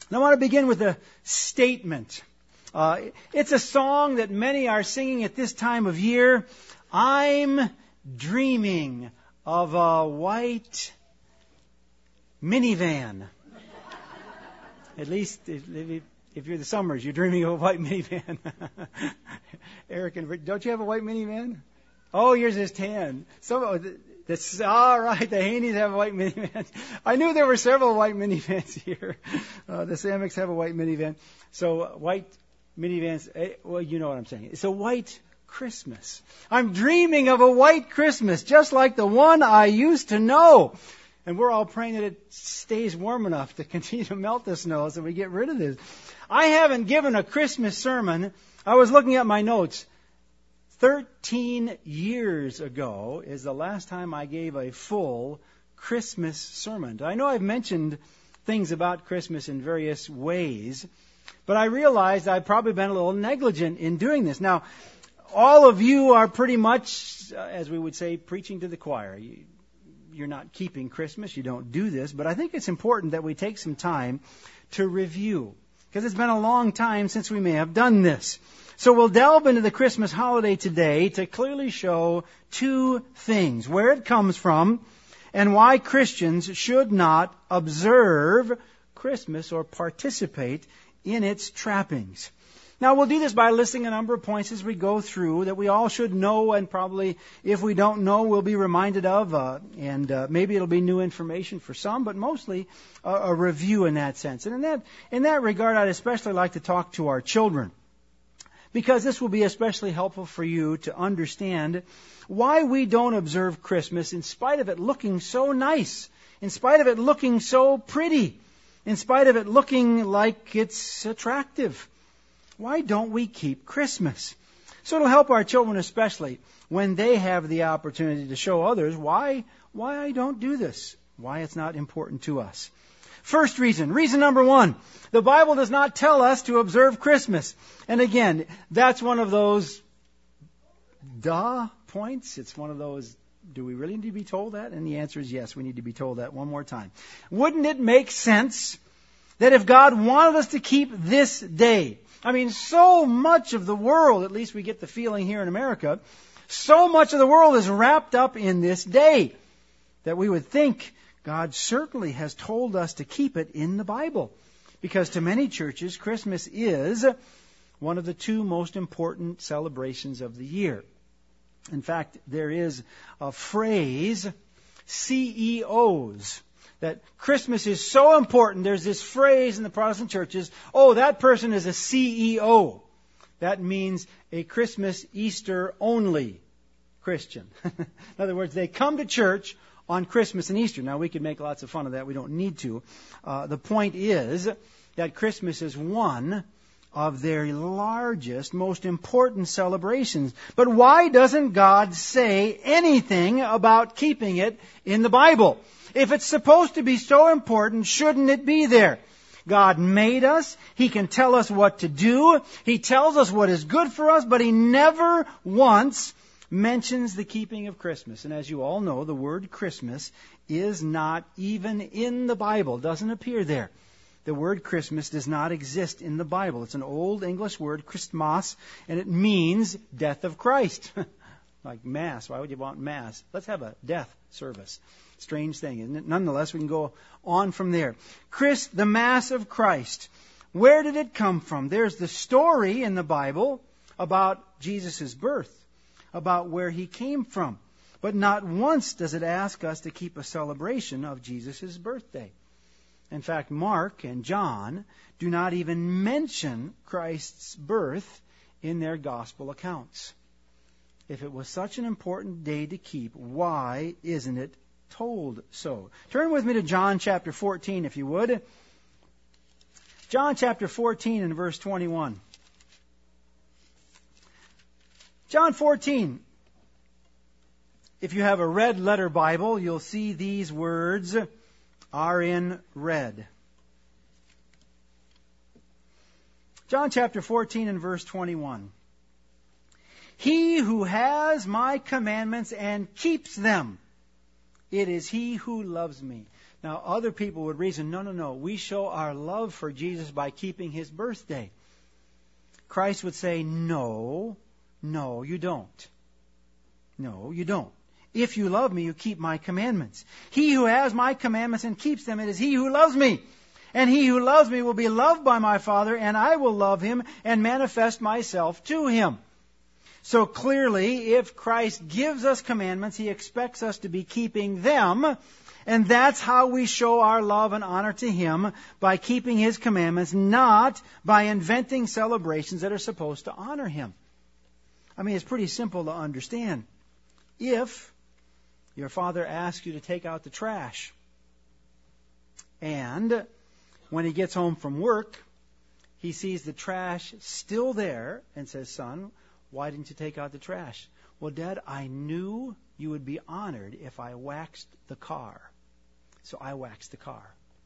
And I want to begin with a statement. It's a song that many are singing at this time of year. I'm dreaming of a white minivan. At least if you're the Summers, you're dreaming of a white minivan. Eric and Rick, don't you have a white minivan? Oh, yours is tan. That's all right. The Haneys have a white minivan. I knew there were several white minivans here. The Samics have a white minivan. So white minivans, well, you know what I'm saying. It's a white Christmas. I'm dreaming of a white Christmas, just like the one I used to know. And we're all praying that it stays warm enough to continue to melt the snow so we get rid of this. I haven't given a Christmas sermon. I was looking at my notes. 13 years ago is the last time I gave a full Christmas sermon. I know I've mentioned things about Christmas in various ways, but I realized I've probably been a little negligent in doing this. Now, all of you are pretty much, as we would say, preaching to the choir. You're not keeping Christmas. You don't do this. But I think it's important that we take some time to review, because it's been a long time since we may have done this. So we'll delve into the Christmas holiday today to clearly show two things: where it comes from and why Christians should not observe Christmas or participate in its trappings. Now, we'll do this by listing a number of points as we go through that we all should know, and probably if we don't know, we'll be reminded of, and maybe it'll be new information for some, but mostly a review in that sense. And in that regard, I'd especially like to talk to our children, because this will be especially helpful for you to understand why we don't observe Christmas in spite of it looking so nice, in spite of it looking so pretty, in spite of it looking like it's attractive. Why don't we keep Christmas? So it'll help our children, especially when they have the opportunity to show others why I don't do this, why it's not important to us. First reason number one, the Bible does not tell us to observe Christmas. And again, that's one of those points. It's one of those, do we really need to be told that? And the answer is yes, we need to be told that one more time. Wouldn't it make sense that if God wanted us to keep this day, I mean, so much of the world, at least we get the feeling here in America, so much of the world is wrapped up in this day that we would think God certainly has told us to keep it in the Bible. Because to many churches, Christmas is one of the two most important celebrations of the year. In fact, there is a phrase, CEOs, that Christmas is so important. There's this phrase in the Protestant churches, oh, that person is a CEO. That means a Christmas, Easter only Christian. In other words, they come to church on Christmas and Easter. Now, we could make lots of fun of that. We don't need to. The point is that Christmas is one of their largest, most important celebrations. But why doesn't God say anything about keeping it in the Bible? If it's supposed to be so important, shouldn't it be there? God made us. He can tell us what to do. He tells us what is good for us, but He never once mentions the keeping of Christmas. And as you all know, the word Christmas is not even in the Bible. It doesn't appear there. The word Christmas does not exist in the Bible. It's an old English word, Christmas, and it means death of Christ. Like Mass. Why would you want Mass? Let's have a death service. Strange thing, isn't it? Nonetheless, we can go on from there. The Mass of Christ. Where did it come from? There's the story in the Bible about Jesus' birth, about where He came from. But not once does it ask us to keep a celebration of Jesus' birthday. In fact, Mark and John do not even mention Christ's birth in their gospel accounts. If it was such an important day to keep, why isn't it told so? Turn with me to John chapter 14, if you would. John chapter 14 and verse 21. John 14. If you have a red letter Bible, you'll see these words are in red. John chapter 14 and verse 21. He who has my commandments and keeps them, it is he who loves me. Now, other people would reason, no, we show our love for Jesus by keeping His birthday. Christ would say, no, you don't. No, you don't. If you love me, you keep my commandments. He who has my commandments and keeps them, it is he who loves me. And he who loves me will be loved by my Father, and I will love him and manifest myself to him. So clearly, if Christ gives us commandments, He expects us to be keeping them. And that's how we show our love and honor to Him, by keeping His commandments, not by inventing celebrations that are supposed to honor Him. I mean, it's pretty simple to understand. If your father asks you to take out the trash, and when he gets home from work, he sees the trash still there and says, "Son, why didn't you take out the trash?" "Well, Dad, I knew you would be honored if I waxed the car. So I waxed the car."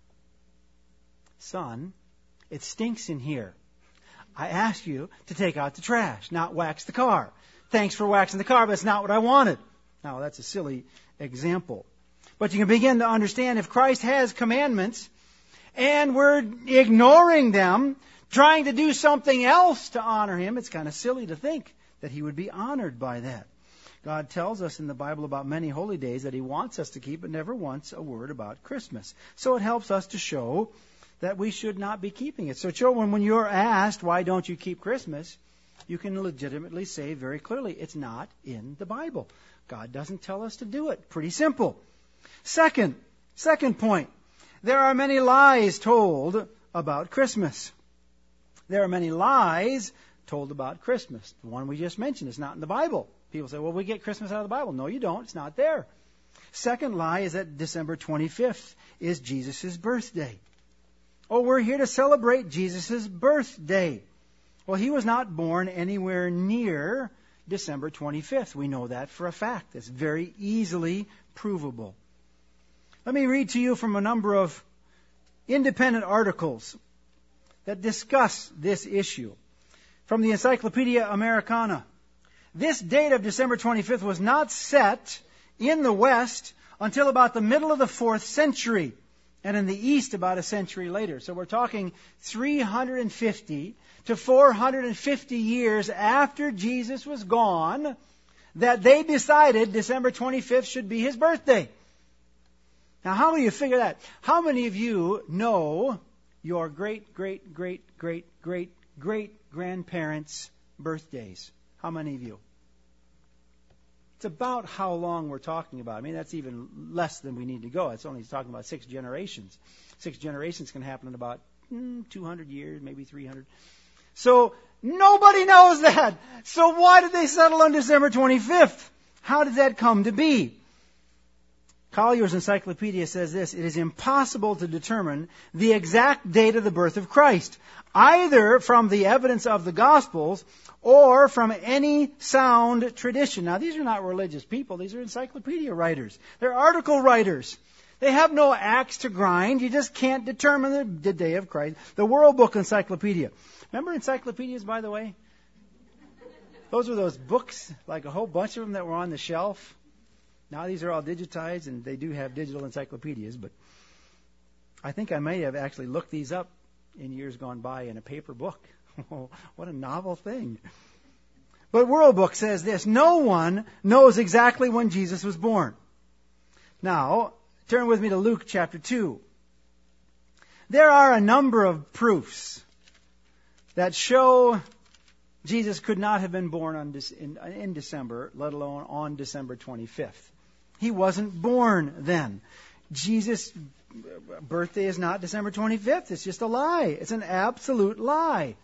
"Son, it stinks in here. I asked you to take out the trash, not wax the car. Thanks for waxing the car, but it's not what I wanted." Now, that's a silly example. But you can begin to understand, if Christ has commandments and we're ignoring them, trying to do something else to honor Him, it's kind of silly to think that He would be honored by that. God tells us in the Bible about many holy days that He wants us to keep, but never once a word about Christmas. So it helps us to show that we should not be keeping it. So children, when you're asked, why don't you keep Christmas, you can legitimately say very clearly, it's not in the Bible. God doesn't tell us to do it. Pretty simple. Second point. There are many lies told about Christmas. There are many lies told about Christmas. The one we just mentioned is not in the Bible. People say, well, we get Christmas out of the Bible. No, you don't. It's not there. Second lie is that December 25th is Jesus' birthday. Oh, we're here to celebrate Jesus' birthday. Well, He was not born anywhere near December 25th. We know that for a fact. It's very easily provable. Let me read to you from a number of independent articles that discuss this issue. From the Encyclopedia Americana. This date of December 25th was not set in the West until about the middle of the 4th century, and in the East about a century later. So we're talking 350 to 450 years after Jesus was gone that they decided December 25th should be His birthday. Now, how do you figure that? How many of you know your great-great-great-great-great-great-grandparents' birthdays? How many of you? It's about how long we're talking about. I mean, that's even less than we need to go. It's only talking about 6 generations. 6 generations can happen in about 200 years, maybe 300. So nobody knows that. So why did they settle on December 25th? How did that come to be? Collier's Encyclopedia says this: it is impossible to determine the exact date of the birth of Christ, either from the evidence of the Gospels or from any sound tradition. Now, these are not religious people. These are encyclopedia writers. They're article writers. They have no axe to grind. You just can't determine the day of Christ. The World Book Encyclopedia. Remember encyclopedias, by the way? Those were those books, like a whole bunch of them that were on the shelf. Now these are all digitized, and they do have digital encyclopedias, but I think I may have actually looked these up in years gone by in a paper book. What a novel thing. But World Book says this: no one knows exactly when Jesus was born. Now, turn with me to Luke chapter 2. There are a number of proofs that show Jesus could not have been born in December, let alone on December 25th. He wasn't born then. Jesus' birthday is not December 25th. It's just a lie. It's an absolute lie.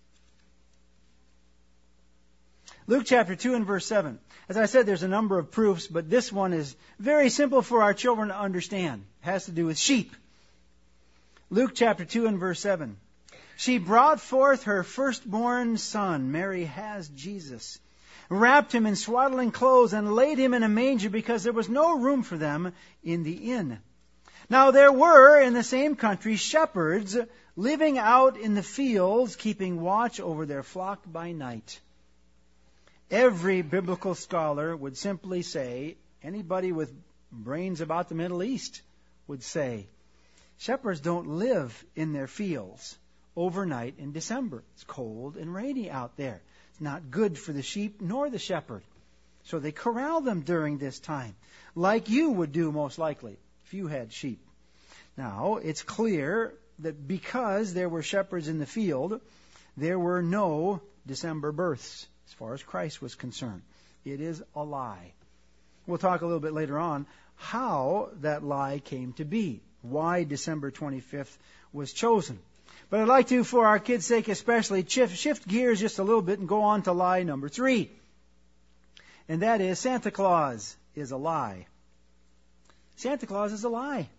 Luke chapter 2 and verse 7. As I said, there's a number of proofs, but this one is very simple for our children to understand. It has to do with sheep. Luke chapter 2 and verse 7. She brought forth her firstborn son. Mary has Jesus. Wrapped him in swaddling clothes and laid him in a manger because there was no room for them in the inn. Now there were in the same country shepherds living out in the fields, keeping watch over their flock by night. Every biblical scholar would simply say anybody with brains about the Middle East would say. Shepherds don't live in their fields overnight in December. It's cold and rainy out there. It's not good for the sheep nor the shepherd. So they corral them during this time, like you would do most likely if you had sheep. Now, it's clear that because there were shepherds in the field, there were no December births as far as Christ was concerned. It is a lie. We'll talk a little bit later on how that lie came to be, why December 25th was chosen. But I'd like to, for our kids' sake especially, shift gears just a little bit and go on to lie number 3. And that is Santa Claus is a lie. Santa Claus is a lie.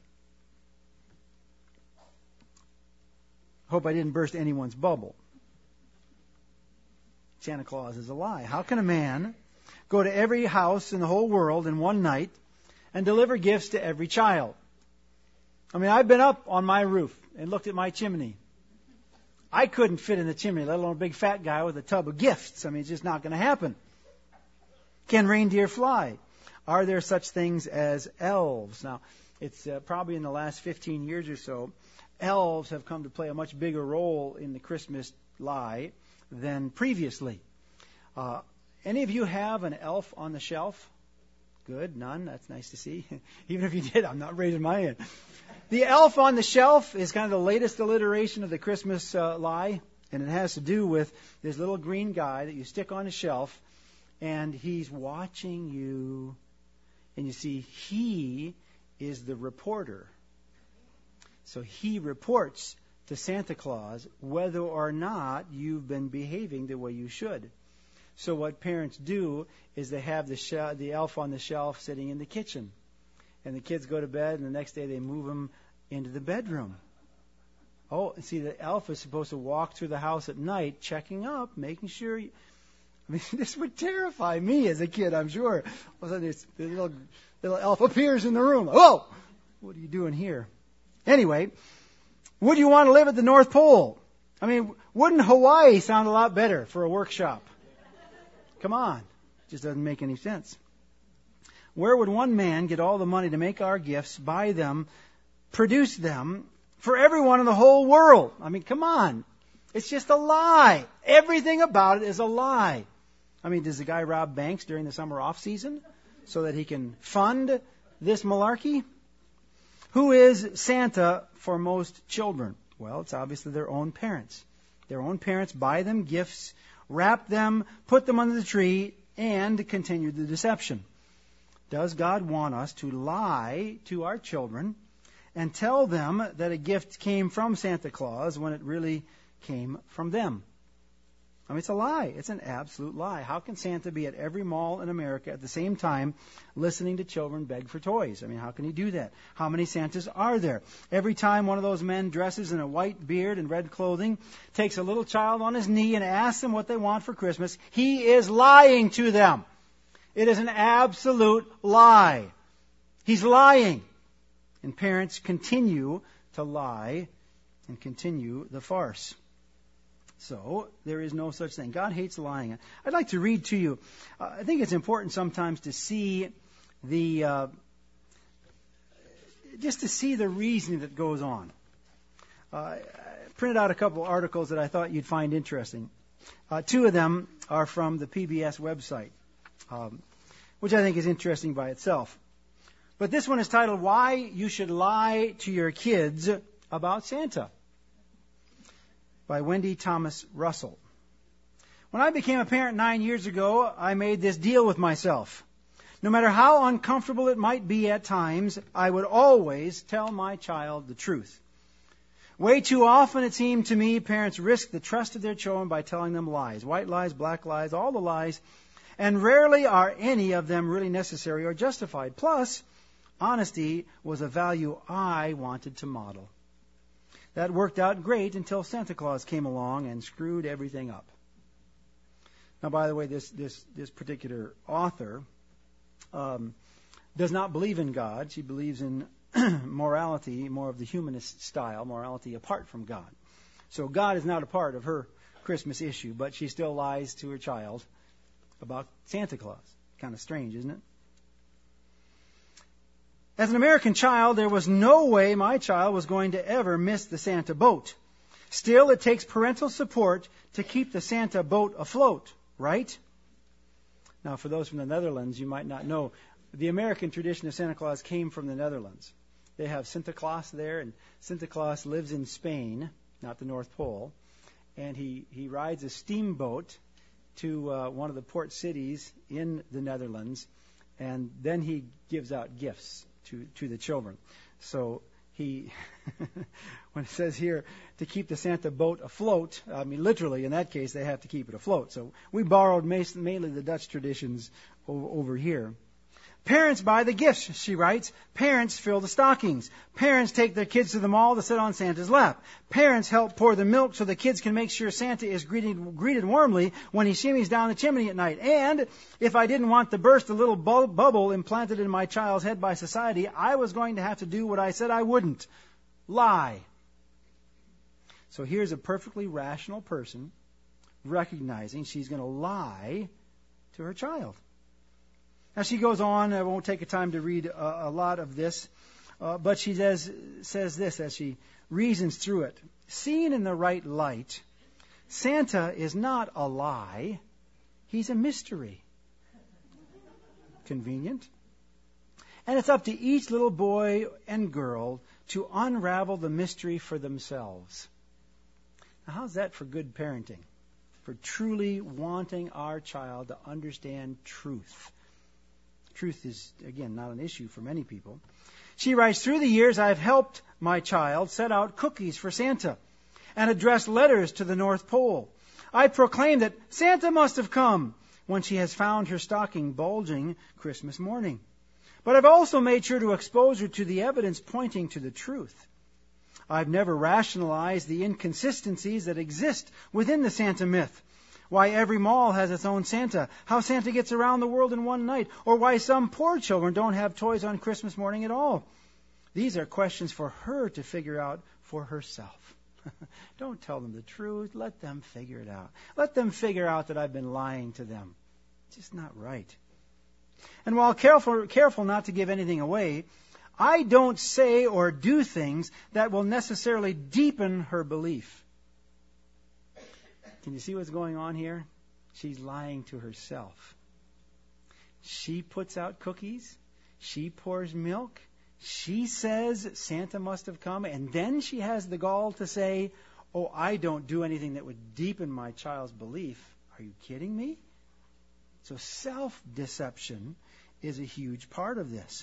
Hope I didn't burst anyone's bubble. Santa Claus is a lie. How can a man go to every house in the whole world in one night and deliver gifts to every child? I mean, I've been up on my roof and looked at my chimney. I couldn't fit in the chimney, let alone a big fat guy with a tub of gifts. I mean, it's just not going to happen. Can reindeer fly? Are there such things as elves? Now, it's probably in the last 15 years or so, elves have come to play a much bigger role in the Christmas lie than previously. Any of you have an elf on the shelf? Good, none. That's nice to see. Even if you did, I'm not raising my hand. The elf on the shelf is kind of the latest alliteration of the Christmas lie, and it has to do with this little green guy that you stick on a shelf, and he's watching you, and you see he is the reporter. So he reports to Santa Claus whether or not you've been behaving the way you should. So what parents do is they have the elf on the shelf sitting in the kitchen. And the kids go to bed, and the next day they move him into the bedroom. Oh, and see, the elf is supposed to walk through the house at night, checking up, making sure. I mean, this would terrify me as a kid, I'm sure. All of a sudden, the little elf appears in the room. Whoa! What are you doing here? Anyway, would you want to live at the North Pole? I mean, wouldn't Hawaii sound a lot better for a workshop? Come on. It just doesn't make any sense. Where would one man get all the money to make our gifts, buy them, produce them for everyone in the whole world? I mean, come on. It's just a lie. Everything about it is a lie. I mean, does the guy rob banks during the summer off season so that he can fund this malarkey? Who is Santa for most children? Well, it's obviously their own parents. Their own parents buy them gifts, wrap them, put them under the tree, and continue the deception. Does God want us to lie to our children and tell them that a gift came from Santa Claus when it really came from them? I mean, it's a lie. It's an absolute lie. How can Santa be at every mall in America at the same time listening to children beg for toys? I mean, how can he do that? How many Santas are there? Every time one of those men dresses in a white beard and red clothing, takes a little child on his knee and asks them what they want for Christmas, he is lying to them. It is an absolute lie. He's lying. And parents continue to lie and continue the farce. So, there is no such thing. God hates lying. I'd like to read to you. I think it's important sometimes to see just to see the reasoning that goes on. I printed out a couple articles that I thought you'd find interesting. 2 of them are from the PBS website, which I think is interesting by itself. But this one is titled, Why You Should Lie to Your Kids About Santa, by Wendy Thomas Russell. When I became a parent 9 years ago, I made this deal with myself. No matter how uncomfortable it might be at times, I would always tell my child the truth. Way too often, it seemed to me, parents risk the trust of their children by telling them lies. White lies, black lies, all the lies. And rarely are any of them really necessary or justified. Plus, honesty was a value I wanted to model. That worked out great until Santa Claus came along and screwed everything up. Now, by the way, this particular author does not believe in God. She believes in morality, more of the humanist style, morality apart from God. So God is not a part of her Christmas issue, but she still lies to her child about Santa Claus. Kind of strange, isn't it? As an American child, there was no way my child was going to ever miss the Santa boat. Still, it takes parental support to keep the Santa boat afloat, right? Now, for those from the Netherlands, you might not know, the American tradition of Santa Claus came from the Netherlands. They have Santa Claus there, and Santa Claus lives in Spain, not the North Pole, and he rides a steamboat to one of the port cities in the Netherlands, and then he gives out gifts to the children. So he, when it says here to keep the Santa boat afloat, I mean literally in that case they have to keep it afloat. So we borrowed mainly the Dutch traditions over here. Parents buy the gifts, she writes. Parents fill the stockings. Parents take their kids to the mall to sit on Santa's lap. Parents help pour the milk so the kids can make sure Santa is greeted warmly when he shimmies down the chimney at night. And if I didn't want to burst a little bubble implanted in my child's head by society, I was going to have to do what I said I wouldn't. Lie. So here's a perfectly rational person recognizing she's going to lie to her child. Now she goes on, I won't take the time to read a lot of this, but she says this as she reasons through it. Seen in the right light, Santa is not a lie, he's a mystery. Convenient. And it's up to each little boy and girl to unravel the mystery for themselves. Now how's that for good parenting? For truly wanting our child to understand truth. Truth is, again, not an issue for many people. She writes, through the years, I've helped my child set out cookies for Santa and address letters to the North Pole. I proclaim that Santa must have come when she has found her stocking bulging Christmas morning. But I've also made sure to expose her to the evidence pointing to the truth. I've never rationalized the inconsistencies that exist within the Santa myth. Why every mall has its own Santa, how Santa gets around the world in one night, or why some poor children don't have toys on Christmas morning at all. These are questions for her to figure out for herself. Don't tell them the truth. Let them figure it out. Let them figure out that I've been lying to them. It's just not right. And while careful not to give anything away, I don't say or do things that will necessarily deepen her belief. Can you see what's going on here? She's lying to herself. She puts out cookies. She pours milk. She says Santa must have come. And then she has the gall to say, oh, I don't do anything that would deepen my child's belief. Are you kidding me? So self-deception is a huge part of this.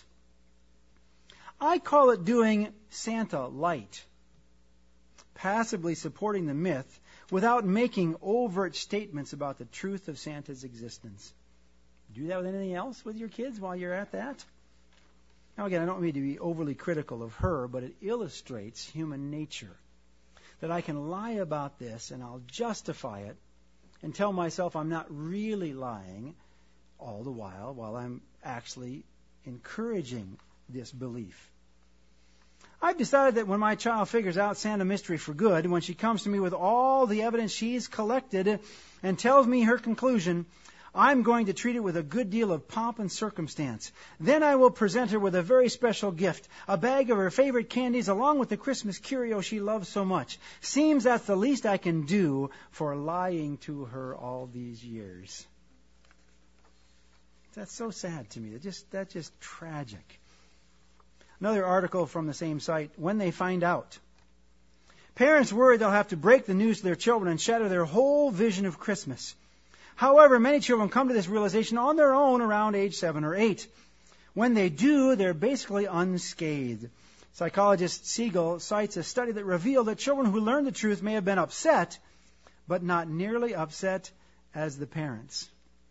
I call it doing Santa light. Passively supporting the myth without making overt statements about the truth of Santa's existence. Do that with anything else with your kids while you're at that? Now again, I don't mean to be overly critical of her, but it illustrates human nature. That I can lie about this and I'll justify it and tell myself I'm not really lying all the while I'm actually encouraging this belief. I've decided that when my child figures out Santa mystery for good, when she comes to me with all the evidence she's collected and tells me her conclusion, I'm going to treat it with a good deal of pomp and circumstance. Then I will present her with a very special gift, a bag of her favorite candies along with the Christmas curio she loves so much. Seems that's the least I can do for lying to her all these years. That's so sad to me. That's just tragic. Another article from the same site, When They Find Out. Parents worry they'll have to break the news to their children and shatter their whole vision of Christmas. However, many children come to this realization on their own around age 7 or 8. When they do, they're basically unscathed. Psychologist Siegel cites a study that revealed that children who learned the truth may have been upset, but not nearly upset as the parents.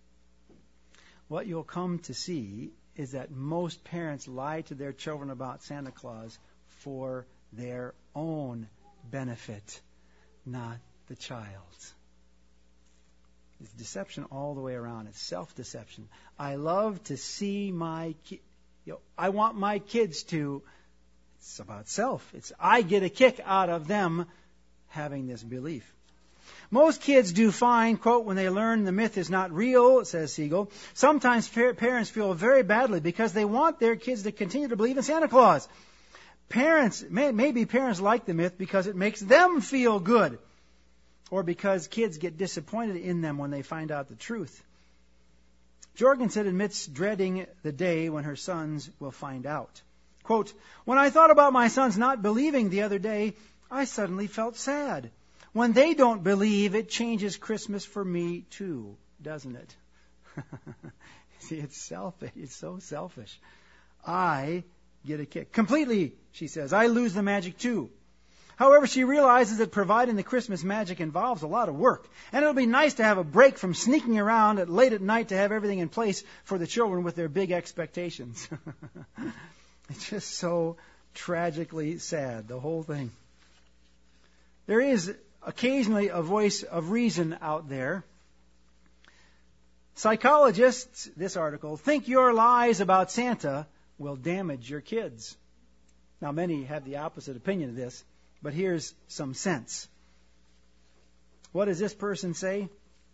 What you'll come to see is that most parents lie to their children about Santa Claus for their own benefit, not the child's. It's deception all the way around. It's self-deception. I love to see my kids. I want my kids to. It's about self. I get a kick out of them having this belief. Most kids do fine, quote, when they learn the myth is not real, says Siegel. Sometimes parents feel very badly because they want their kids to continue to believe in Santa Claus. Maybe parents like the myth because it makes them feel good, or because kids get disappointed in them when they find out the truth. Jorgensen admits dreading the day when her sons will find out. Quote, when I thought about my sons not believing the other day, I suddenly felt sad. When they don't believe, it changes Christmas for me too, doesn't it? See, it's selfish. It's so selfish. I get a kick. Completely, she says. I lose the magic too. However, she realizes that providing the Christmas magic involves a lot of work. And it'll be nice to have a break from sneaking around late at night to have everything in place for the children with their big expectations. It's just so tragically sad, the whole thing. There is occasionally a voice of reason out there. Psychologists, this article, think your lies about Santa will damage your kids. Now, many have the opposite opinion of this, but here's some sense. What does this person say?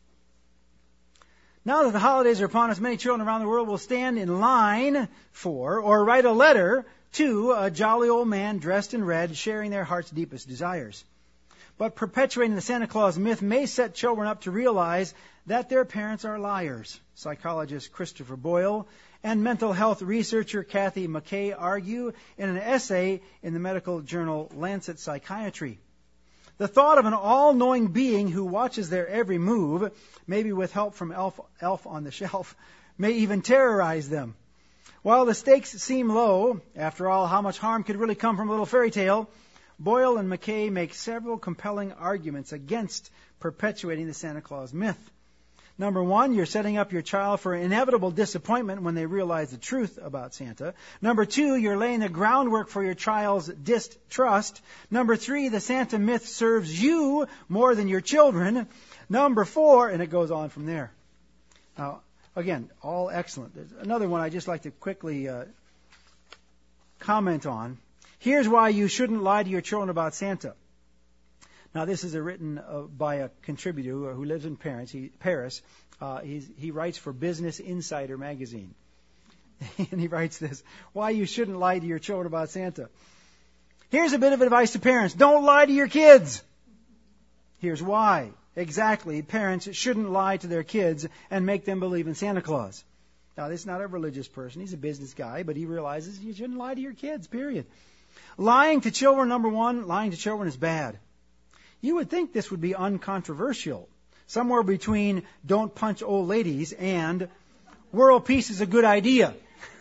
Now that the holidays are upon us, many children around the world will stand in line for or write a letter to a jolly old man dressed in red, sharing their heart's deepest desires. But perpetuating the Santa Claus myth may set children up to realize that their parents are liars. Psychologist Christopher Boyle and mental health researcher Kathy McKay argue in an essay in the medical journal Lancet Psychiatry. The thought of an all-knowing being who watches their every move, maybe with help from Elf on the Shelf, may even terrorize them. While the stakes seem low, after all, how much harm could really come from a little fairy tale? Boyle and McKay make several compelling arguments against perpetuating the Santa Claus myth. Number one, you're setting up your child for inevitable disappointment when they realize the truth about Santa. Number two, you're laying the groundwork for your child's distrust. Number three, the Santa myth serves you more than your children. Number four, and it goes on from there. Now, again, all excellent. There's another one I'd just like to quickly comment on. Here's why you shouldn't lie to your children about Santa. Now, this is written by a contributor who lives in Paris. He writes for Business Insider magazine. And he writes this, why you shouldn't lie to your children about Santa. Here's a bit of advice to parents. Don't lie to your kids. Here's why. Exactly, parents shouldn't lie to their kids and make them believe in Santa Claus. Now, this is not a religious person. He's a business guy, but he realizes you shouldn't lie to your kids, period. Lying to children, number one, lying to children is bad. You would think this would be uncontroversial. Somewhere between don't punch old ladies and world peace is a good idea.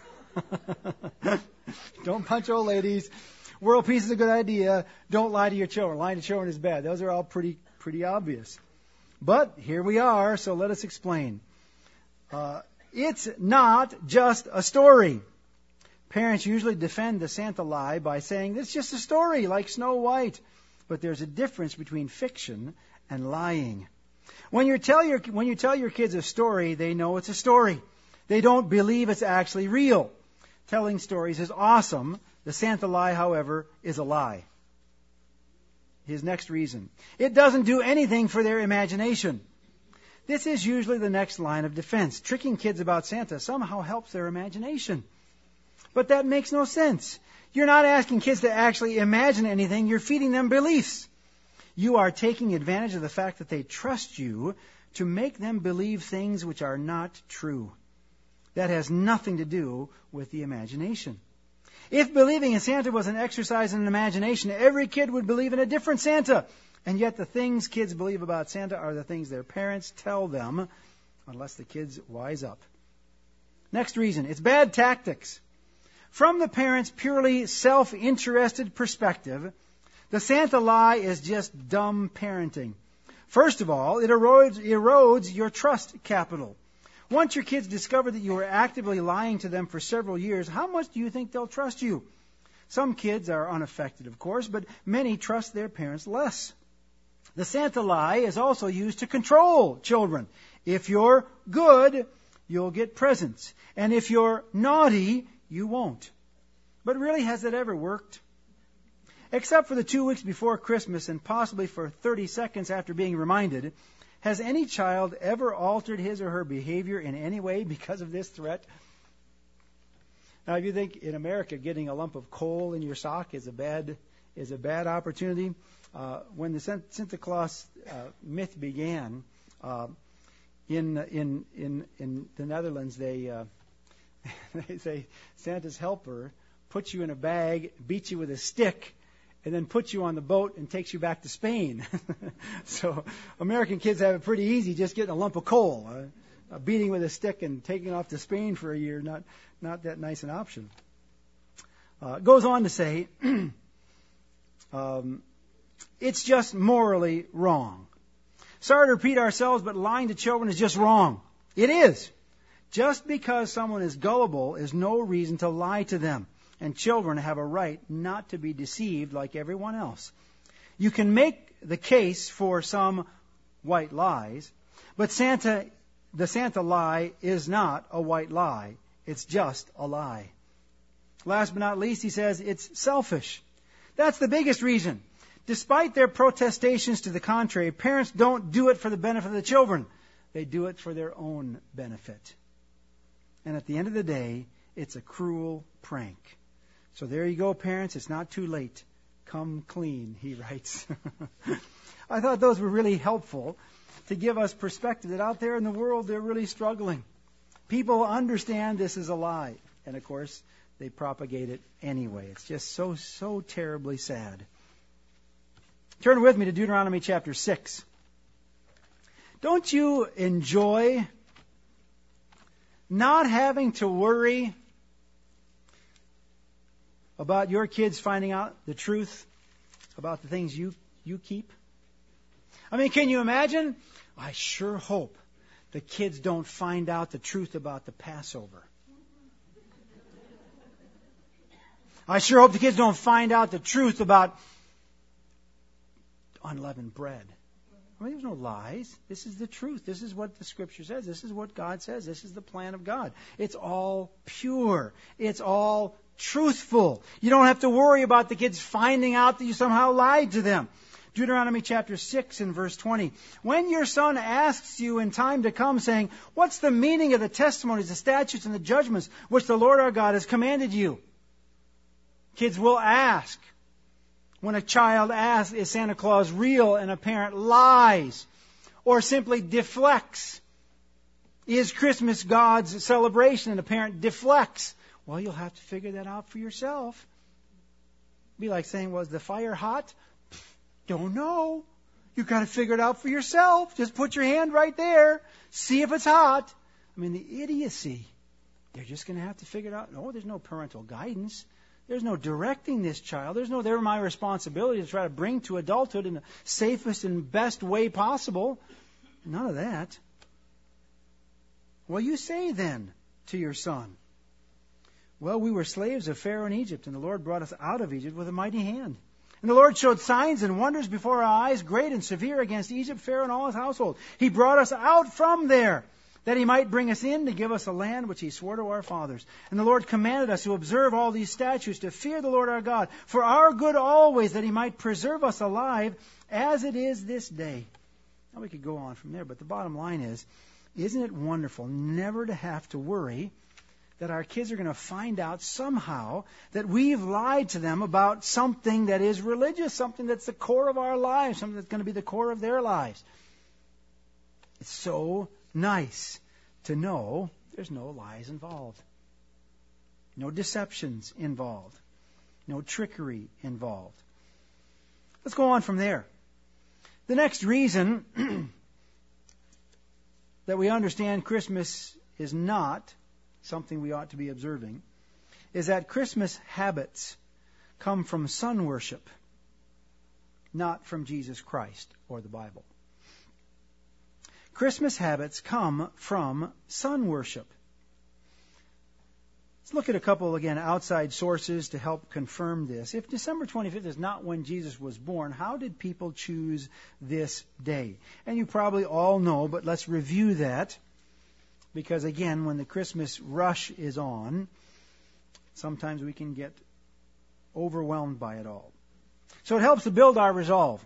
Don't punch old ladies. World peace is a good idea. Don't lie to your children. Lying to children is bad. Those are all pretty obvious. But here we are, so let us explain. It's not just a story. Parents usually defend the Santa lie by saying it's just a story like Snow White. But there's a difference between fiction and lying. When you tell your kids a story, they know it's a story. They don't believe it's actually real. Telling stories is awesome. The Santa lie, however, is a lie. His next reason. It doesn't do anything for their imagination. This is usually the next line of defense. Tricking kids about Santa somehow helps their imagination. But that makes no sense. You're not asking kids to actually imagine anything. You're feeding them beliefs. You are taking advantage of the fact that they trust you to make them believe things which are not true. That has nothing to do with the imagination. If believing in Santa was an exercise in imagination, every kid would believe in a different Santa. And yet the things kids believe about Santa are the things their parents tell them, unless the kids wise up. Next reason, it's bad tactics. From the parent's purely self-interested perspective, the Santa lie is just dumb parenting. First of all, it erodes your trust capital. Once your kids discover that you are actively lying to them for several years, how much do you think they'll trust you? Some kids are unaffected, of course, but many trust their parents less. The Santa lie is also used to control children. If you're good, you'll get presents. And if you're naughty, you won't. But really, has it ever worked? Except for the 2 weeks before Christmas and possibly for 30 seconds after being reminded, has any child ever altered his or her behavior in any way because of this threat? Now, if you think in America getting a lump of coal in your sock is a bad opportunity, when the Santa Claus myth began in the Netherlands, they say Santa's helper puts you in a bag, beats you with a stick, and then puts you on the boat and takes you back to Spain. So American kids have it pretty easy just getting a lump of coal. Beating with a stick and taking off to Spain for a year, not that nice an option. Goes on to say, it's just morally wrong. Sorry to repeat ourselves, but lying to children is just wrong. It is. Just because someone is gullible is no reason to lie to them. And children have a right not to be deceived like everyone else. You can make the case for some white lies, but the Santa lie is not a white lie. It's just a lie. Last but not least, he says it's selfish. That's the biggest reason. Despite their protestations to the contrary, parents don't do it for the benefit of the children. They do it for their own benefit. And at the end of the day, it's a cruel prank. So there you go, parents. It's not too late. Come clean, he writes. I thought those were really helpful to give us perspective that out there in the world, they're really struggling. People understand this is a lie. And, of course, they propagate it anyway. It's just so terribly sad. Turn with me to Deuteronomy chapter 6. Don't you enjoy not having to worry about your kids finding out the truth about the things you keep? I mean, can you imagine? I sure hope the kids don't find out the truth about the Passover. I sure hope the kids don't find out the truth about unleavened bread. I mean, there's no lies. This is the truth. This is what the Scripture says. This is what God says. This is the plan of God. It's all pure. It's all truthful. You don't have to worry about the kids finding out that you somehow lied to them. Deuteronomy chapter 6 and verse 20. When your son asks you in time to come, saying, what's the meaning of the testimonies, the statutes, and the judgments which the Lord our God has commanded you? Kids will ask. When a child asks, is Santa Claus real? And a parent lies or simply deflects. Is Christmas God's celebration? And a parent deflects. Well, you'll have to figure that out for yourself. Be like saying, was the fire hot? Don't know. You've got to figure it out for yourself. Just put your hand right there. See if it's hot. I mean, the idiocy. They're just going to have to figure it out. No, there's no parental guidance. There's no directing this child. They're my responsibility to try to bring to adulthood in the safest and best way possible. None of that. Well, you say then to your son, well, we were slaves of Pharaoh in Egypt, and the Lord brought us out of Egypt with a mighty hand. And the Lord showed signs and wonders before our eyes, great and severe, against Egypt, Pharaoh, and all his household. He brought us out from there, that he might bring us in to give us a land which he swore to our fathers. And the Lord commanded us to observe all these statutes, to fear the Lord our God, for our good always, that he might preserve us alive, as it is this day. Now we could go on from there, but the bottom line is, isn't it wonderful never to have to worry that our kids are going to find out somehow that we've lied to them about something that is religious, something that's the core of our lives, something that's going to be the core of their lives. It's so nice to know there's no lies involved, no deceptions involved, no trickery involved. Let's go on from there. The next reason that we understand Christmas is not something we ought to be observing is that Christmas habits come from sun worship, not from Jesus Christ or the Bible. Christmas habits come from sun worship. Let's look at a couple, again, outside sources to help confirm this. If December 25th is not when Jesus was born, how did people choose this day? And you probably all know, but let's review that. Because, again, when the Christmas rush is on, sometimes we can get overwhelmed by it all. So it helps to build our resolve.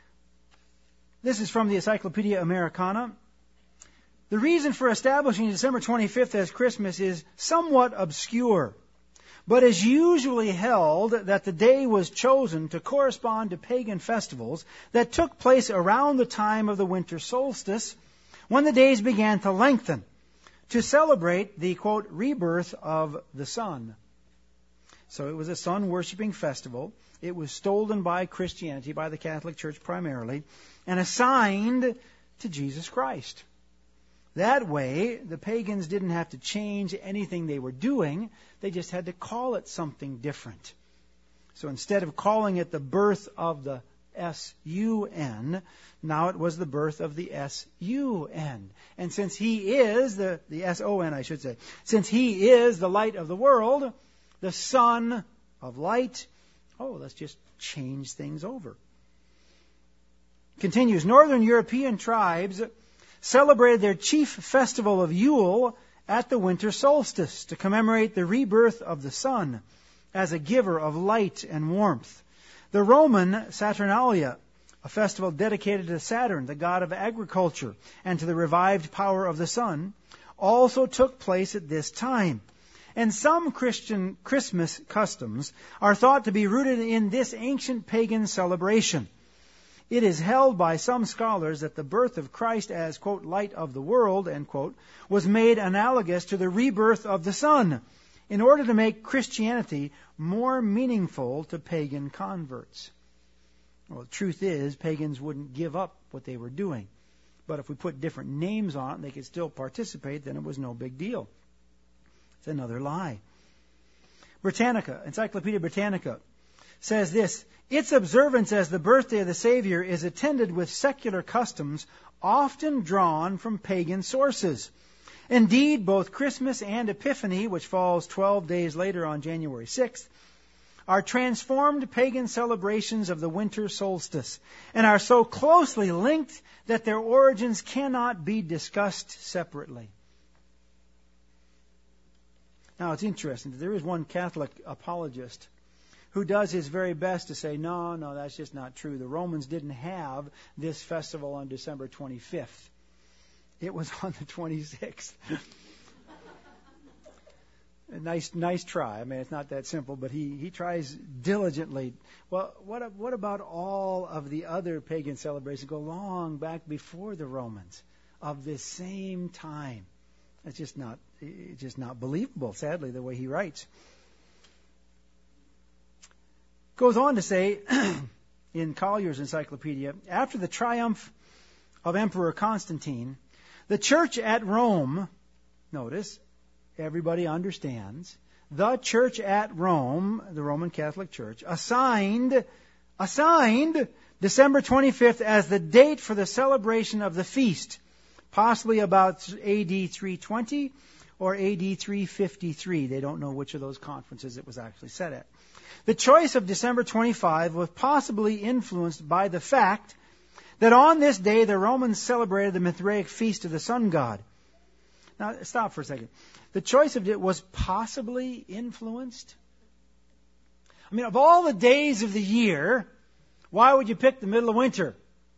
This is from the Encyclopedia Americana. The reason for establishing December 25th as Christmas is somewhat obscure, but is usually held that the day was chosen to correspond to pagan festivals that took place around the time of the winter solstice, when the days began to lengthen, to celebrate the, quote, rebirth of the sun. So it was a sun-worshipping festival. It was stolen by Christianity, by the Catholic Church primarily, and assigned to Jesus Christ. That way, the pagans didn't have to change anything they were doing. They just had to call it something different. So instead of calling it the birth of the S-U-N, now it was the birth of the S-U-N. And since he is, the S-O-N I should say, since he is the light of the world, the Son of light, let's just change things over. Continues, Northern European tribes celebrated their chief festival of Yule at the winter solstice to commemorate the rebirth of the sun as a giver of light and warmth. The Roman Saturnalia, a festival dedicated to Saturn, the god of agriculture, and to the revived power of the sun, also took place at this time. And some Christian Christmas customs are thought to be rooted in this ancient pagan celebration. It is held by some scholars that the birth of Christ as, quote, light of the world, end quote, was made analogous to the rebirth of the sun in order to make Christianity more meaningful to pagan converts. Well, the truth is, pagans wouldn't give up what they were doing. But if we put different names on it and they could still participate, then it was no big deal. It's another lie. Britannica, Encyclopedia Britannica, says this, its observance as the birthday of the Savior is attended with secular customs often drawn from pagan sources. Indeed, both Christmas and Epiphany, which falls 12 days later on January 6th, are transformed pagan celebrations of the winter solstice and are so closely linked that their origins cannot be discussed separately. Now, it's interesting. There is one Catholic apologist who does his very best to say, no, that's just not true. The Romans didn't have this festival on December 25th. It was on the 26th. Nice try. I mean, it's not that simple, but he tries diligently. Well, what about all of the other pagan celebrations go long back before the Romans of this same time? It's just not believable, sadly, the way he writes. Goes on to say, in Collier's encyclopedia, after the triumph of Emperor Constantine, the church at Rome, notice, everybody understands, the church at Rome, the Roman Catholic Church, assigned December 25th as the date for the celebration of the feast, possibly about AD 320 or AD 353. They don't know which of those conferences it was actually set at. The choice of December 25 was possibly influenced by the fact that on this day the Romans celebrated the Mithraic feast of the sun god. Now, stop for a second. The choice of it was possibly influenced? I mean, of all the days of the year, why would you pick the middle of winter?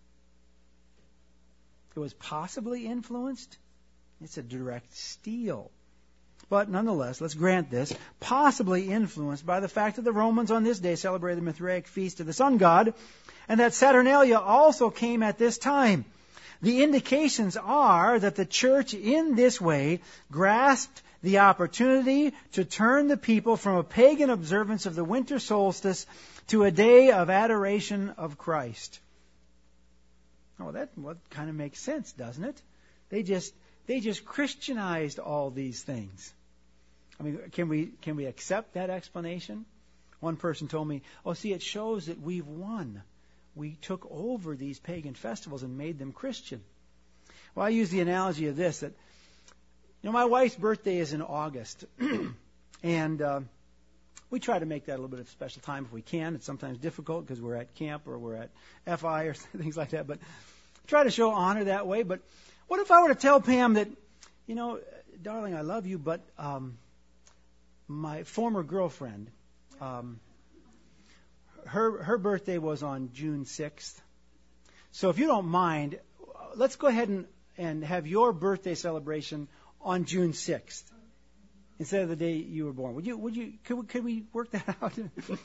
It was possibly influenced? It's a direct steal. But nonetheless, let's grant this, possibly influenced by the fact that the Romans on this day celebrated the Mithraic feast of the sun god, and that Saturnalia also came at this time. The indications are that the church in this way grasped the opportunity to turn the people from a pagan observance of the winter solstice to a day of adoration of Christ. Oh, that kind of makes sense, doesn't it? They just Christianized all these things. I mean, can we accept that explanation? One person told me, it shows that we've won. We took over these pagan festivals and made them Christian. Well, I use the analogy of this, that, my wife's birthday is in August. And we try to make that a little bit of a special time if we can. It's sometimes difficult because we're at camp or we're at FI or things like that. But try to show honor that way. But what if I were to tell Pam that, darling, I love you, but my former girlfriend, her birthday was on June 6th. So if you don't mind, let's go ahead and have your birthday celebration on June 6th instead of the day you were born. Could we work that out?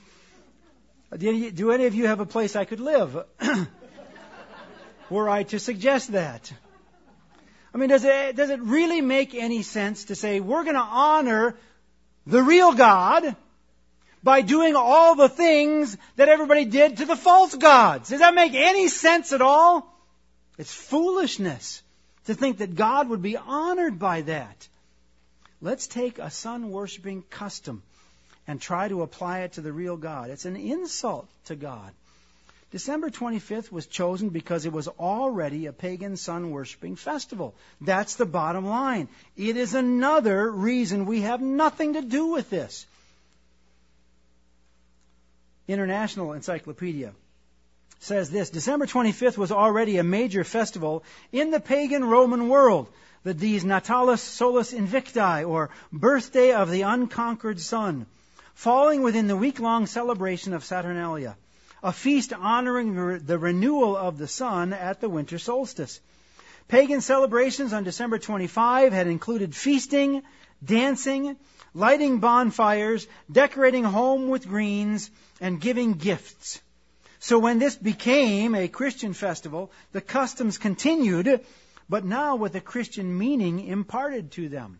Do any of you have a place I could live? Were I to suggest that? I mean, does it really make any sense to say we're going to honor the real God by doing all the things that everybody did to the false gods? Does that make any sense at all? It's foolishness to think that God would be honored by that. Let's take a sun-worshiping custom and try to apply it to the real God. It's an insult to God. December 25th was chosen because it was already a pagan sun-worshiping festival. That's the bottom line. It is another reason we have nothing to do with this. International Encyclopedia says this: December 25th was already a major festival in the pagan Roman world, the Dies Natalis Solis Invicti, or birthday of the unconquered sun, falling within the week-long celebration of Saturnalia, a feast honoring the renewal of the sun at the winter solstice. Pagan celebrations on December 25 had included feasting, dancing, lighting bonfires, decorating home with greens, and giving gifts. So when this became a Christian festival, the customs continued, but now with a Christian meaning imparted to them.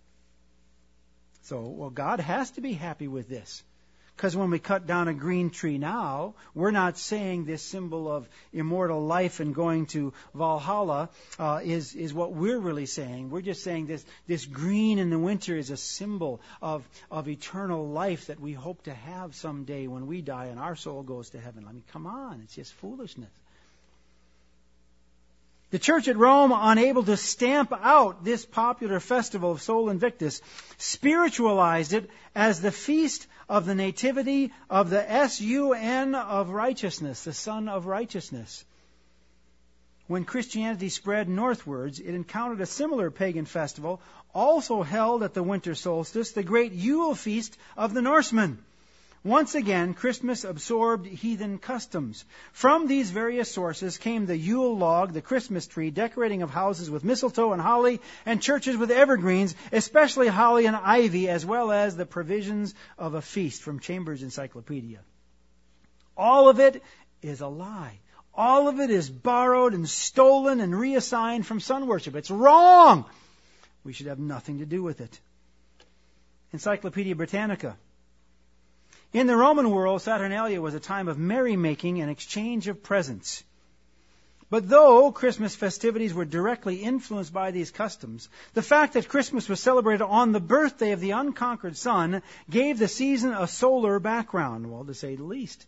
So, God has to be happy with this. Because when we cut down a green tree now, we're not saying this symbol of immortal life and going to Valhalla is what we're really saying. We're just saying this green in the winter is a symbol of eternal life that we hope to have someday when we die and our soul goes to heaven. I mean, come on, it's just foolishness. The church at Rome, unable to stamp out this popular festival of Sol Invictus, spiritualized it as the feast of the nativity of the S-U-N of righteousness, the Son of Righteousness. When Christianity spread northwards, it encountered a similar pagan festival, also held at the winter solstice, the great Yule feast of the Norsemen. Once again, Christmas absorbed heathen customs. From these various sources came the Yule log, the Christmas tree, decorating of houses with mistletoe and holly, and churches with evergreens, especially holly and ivy, as well as the provisions of a feast from Chambers' Encyclopedia. All of it is a lie. All of it is borrowed and stolen and reassigned from sun worship. It's wrong. We should have nothing to do with it. Encyclopedia Britannica. In the Roman world, Saturnalia was a time of merrymaking and exchange of presents. But though Christmas festivities were directly influenced by these customs, the fact that Christmas was celebrated on the birthday of the unconquered sun gave the season a solar background, well, to say the least.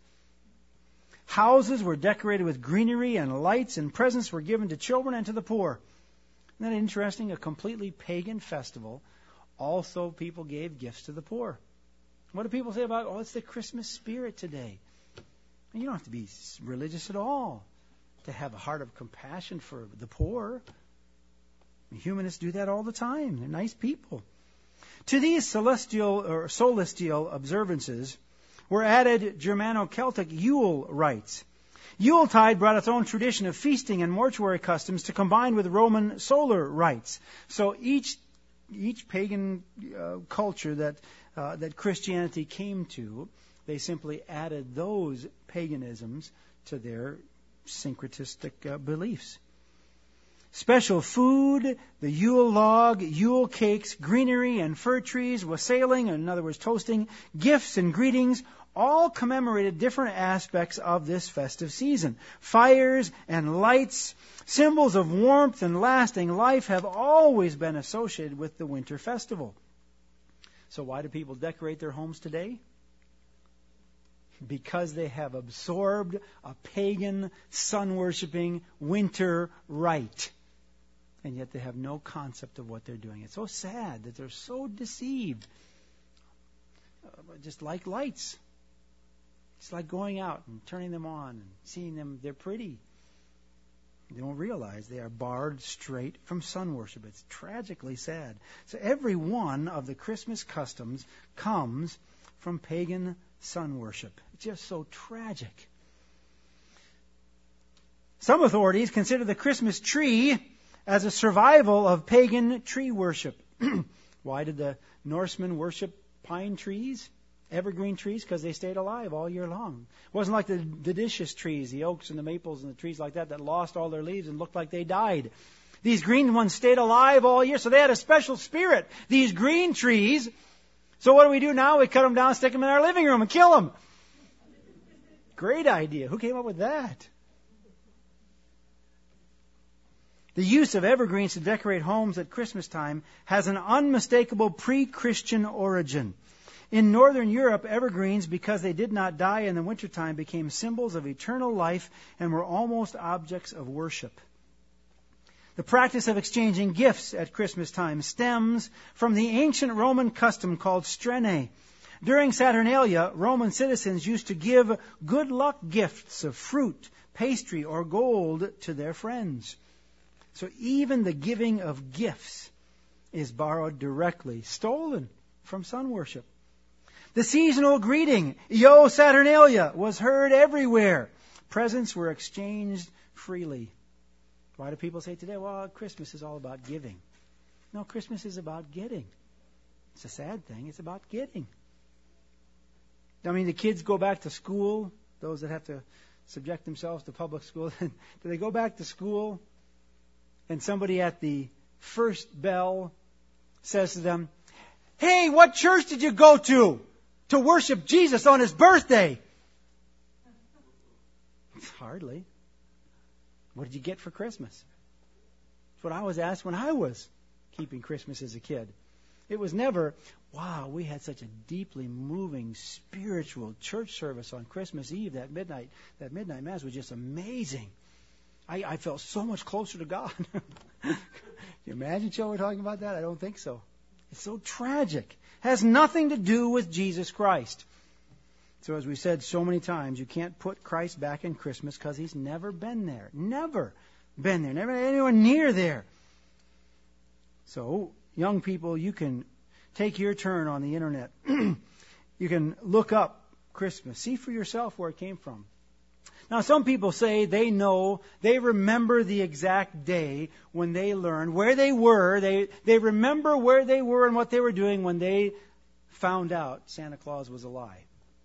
Houses were decorated with greenery and lights, and presents were given to children and to the poor. Isn't that interesting? A completely pagan festival. Also, people gave gifts to the poor. What do people say about, it's the Christmas spirit today? You don't have to be religious at all to have a heart of compassion for the poor. Humanists do that all the time. They're nice people. To these celestial or solstical observances were added Germano-Celtic Yule rites. Yuletide brought its own tradition of feasting and mortuary customs to combine with Roman solar rites. So each pagan culture that Christianity came to, they simply added those paganisms to their syncretistic beliefs. Special food, the Yule log, Yule cakes, greenery and fir trees, wassailing, in other words toasting, gifts and greetings, all commemorated different aspects of this festive season. Fires and lights, symbols of warmth and lasting life, have always been associated with the winter festival. So why do people decorate their homes today? Because they have absorbed a pagan, sun-worshipping winter rite. And yet they have no concept of what they're doing. It's so sad that they're so deceived. Just like lights. It's like going out and turning them on and seeing them. They're pretty. They don't realize they are barred straight from sun worship. It's tragically sad. So every one of the Christmas customs comes from pagan sun worship. just so tragic. Some authorities consider the Christmas tree as a survival of pagan tree worship. Why did the Norsemen worship pine trees, evergreen trees? Because they stayed alive all year long. It wasn't like the deciduous trees, the oaks and the maples and the trees like that lost all their leaves and looked like they died. These green ones stayed alive all year, so they had a special spirit. These green trees. So what do we do now? We cut them down, stick them in our living room, and kill them. Great idea. Who came up with that? The use of evergreens to decorate homes at Christmas time has an unmistakable pre-Christian origin. In Northern Europe, evergreens, because they did not die in the wintertime, became symbols of eternal life and were almost objects of worship. The practice of exchanging gifts at Christmas time stems from the ancient Roman custom called strene. During Saturnalia, Roman citizens used to give good luck gifts of fruit, pastry, or gold to their friends. So even the giving of gifts is borrowed directly, stolen from sun worship. The seasonal greeting, Io Saturnalia, was heard everywhere. Presents were exchanged freely. Why do people say today, well, Christmas is all about giving? No, Christmas is about getting. It's a sad thing. It's about getting. I mean, the kids go back to school, those that have to subject themselves to public school. Do they go back to school and somebody at the first bell says to them, hey, what church did you go to worship Jesus on his birthday? Hardly. What did you get for Christmas? That's what I was asked when I was keeping Christmas as a kid. It was never, wow, we had such a deeply moving spiritual church service on Christmas Eve. That midnight mass was just amazing. I felt so much closer to God. Can you imagine, Joe, we're talking about that? I don't think so. It's so tragic. It has nothing to do with Jesus Christ. So as we said so many times, you can't put Christ back in Christmas because he's never been there. Never been there. Never anywhere near there. So, young people, you can take your turn on the internet. You can look up Christmas. See for yourself where it came from. Now, some people say they know, they remember the exact day when they learned where they were. They remember where they were and what they were doing when they found out Santa Claus was a lie.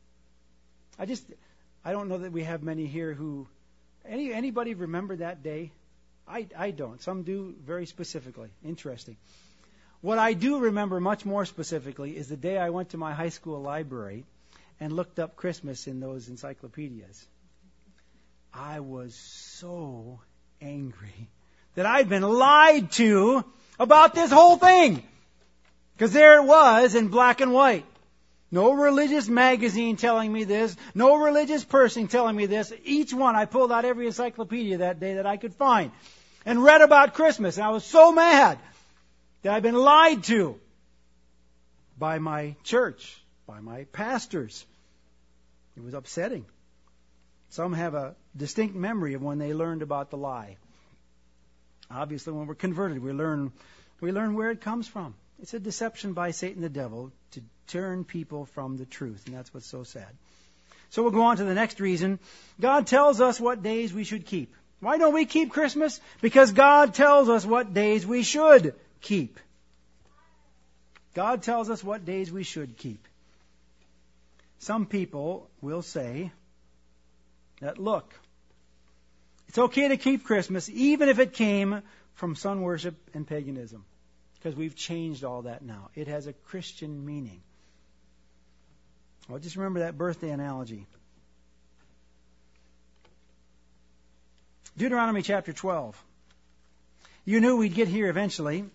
I don't know that we have many here who, anybody remember that day? I don't. Some do very specifically. Interesting. What I do remember much more specifically is the day I went to my high school library and looked up Christmas in those encyclopedias. I was so angry that I'd been lied to about this whole thing. Because there it was in black and white. No religious magazine telling me this. No religious person telling me this. Each one, I pulled out every encyclopedia that day that I could find and read about Christmas. And I was so mad that I'd been lied to by my church, by my pastors. It was upsetting. Some have a distinct memory of when they learned about the lie. Obviously, when we're converted, we learn where it comes from. It's a deception by Satan the devil to turn people from the truth, and that's what's so sad. So we'll go on to the next reason. God tells us what days we should keep. Why don't we keep Christmas? Because God tells us what days we should keep. God tells us what days we should keep. Some people will say that, look, it's okay to keep Christmas even if it came from sun worship and paganism. Because we've changed all that now. It has a Christian meaning. Well, just remember that birthday analogy. Deuteronomy chapter 12. You knew we'd get here eventually.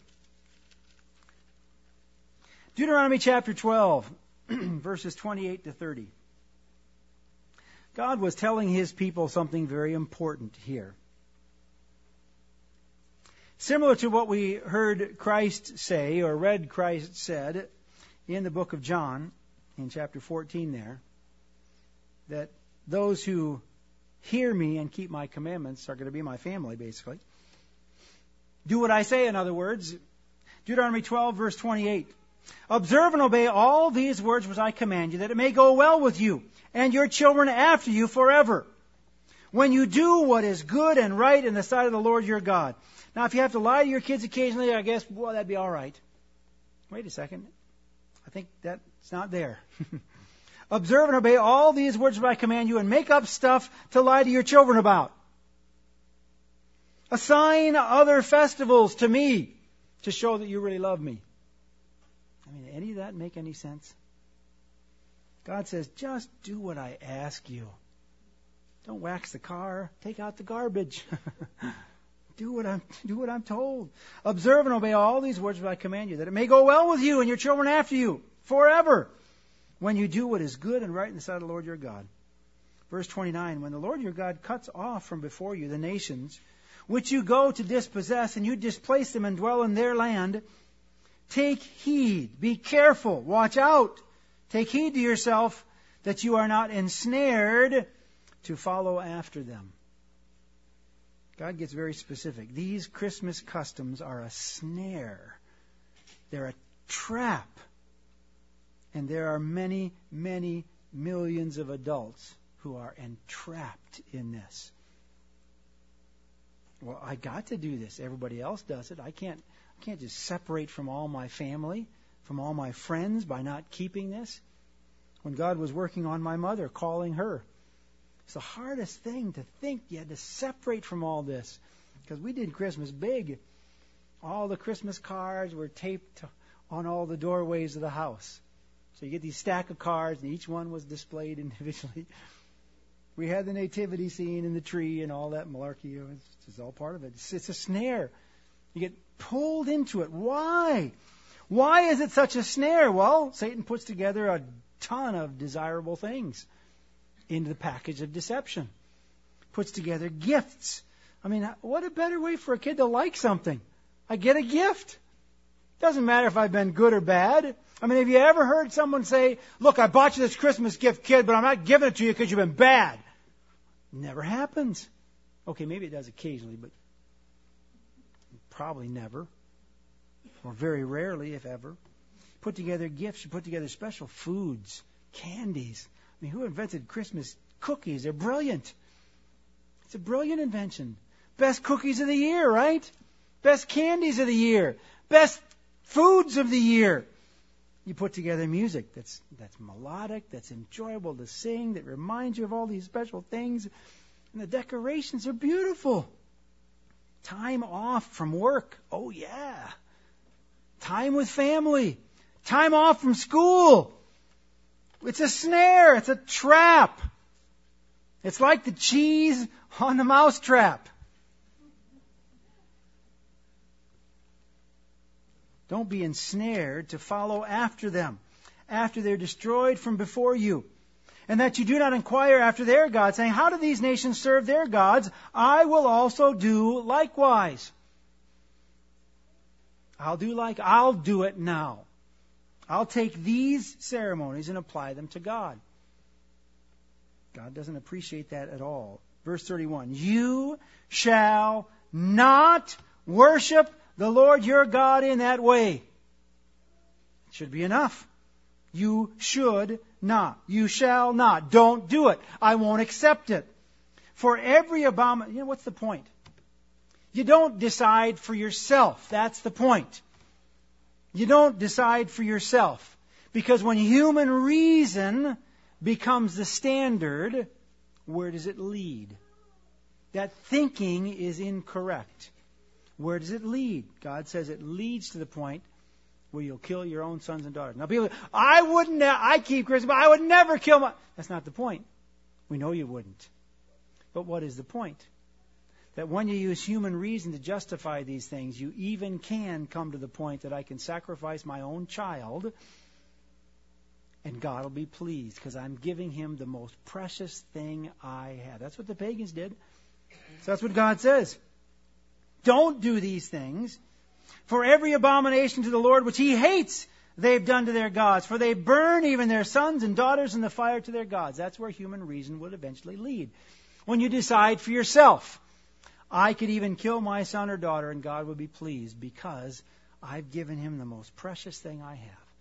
Deuteronomy chapter 12, verses 28 to 30. God was telling his people something very important here. Similar to what we heard Christ say, or read Christ said in the book of John, in chapter 14 there, that those who hear me and keep my commandments are going to be my family, basically. Do what I say, in other words. Deuteronomy 12, verse 28. Observe and obey all these words which I command you, that it may go well with you and your children after you forever, when you do what is good and right in the sight of the Lord your God. Now, if you have to lie to your kids occasionally, I guess, well, that'd be all right. Wait a second. I think that's not there. Observe and obey all these words which I command you, and make up stuff to lie to your children about. Assign other festivals to me to show that you really love me. I mean, any of that make any sense? God says, just do what I ask you. Don't wax the car. Take out the garbage. Do what I'm told. Observe and obey all these words which I command you, that it may go well with you and your children after you forever, when you do what is good and right in the sight of the Lord your God. Verse 29, when the Lord your God cuts off from before you the nations which you go to dispossess, and you displace them and dwell in their land, take heed, be careful, watch out, take heed to yourself that you are not ensnared to follow after them. God gets very specific. These Christmas customs are a snare. They're a trap. And there are many, many millions of adults who are entrapped in this. Well, I got to do this. Everybody else does it. I can't just separate from all my family, from all my friends by not keeping this. When God was working on my mother, calling her, it's the hardest thing to think you had to separate from all this, because we did Christmas big. All the Christmas cards were taped on all the doorways of the house. So you get these stack of cards, and each one was displayed individually. We had the nativity scene in the tree and all that malarkey. It's all part of it. It's a snare. You get pulled into it. Why? Why is it such a snare? Well, Satan puts together a ton of desirable things into the package of deception. Puts together gifts. I mean, what a better way for a kid to like something? I get a gift. Doesn't matter if I've been good or bad. I mean, have you ever heard someone say, look, I bought you this Christmas gift, kid, but I'm not giving it to you because you've been bad? Never happens. Okay, maybe it does occasionally, but probably never. Or very rarely, if ever. Put together gifts. You put together special foods, candies. I mean, who invented Christmas cookies? They're brilliant. It's a brilliant invention. Best cookies of the year, right? Best candies of the year. Best foods of the year. You put together music that's melodic, that's enjoyable to sing, that reminds you of all these special things. And the decorations are beautiful. Time off from work. Oh, yeah. Time with family. Time off from school. It's a snare. It's a trap. It's like the cheese on the mousetrap. Don't be ensnared to follow after them, after they're destroyed from before you. And that you do not inquire after their gods, saying, how do these nations serve their gods? I will also do likewise. I'll do it now. I'll take these ceremonies and apply them to God. God doesn't appreciate that at all. Verse 31, you shall not worship the Lord your God in that way. It should be enough. You should not. You shall not. Don't do it. I won't accept it. For every abomination, what's the point? You don't decide for yourself. That's the point. You don't decide for yourself. Because when human reason becomes the standard, where does it lead? That thinking is incorrect. Where does it lead? God says it leads to the point where you'll kill your own sons and daughters. Now people, I keep Christmas, but I would never kill my... That's not the point. We know you wouldn't. But what is the point? That when you use human reason to justify these things, you even can come to the point that I can sacrifice my own child and God will be pleased because I'm giving him the most precious thing I have. That's what the pagans did. So that's what God says. Don't do these things. For every abomination to the Lord which he hates, they've done to their gods. For they burn even their sons and daughters in the fire to their gods. That's where human reason would eventually lead. When you decide for yourself, I could even kill my son or daughter and God would be pleased because I've given him the most precious thing I have.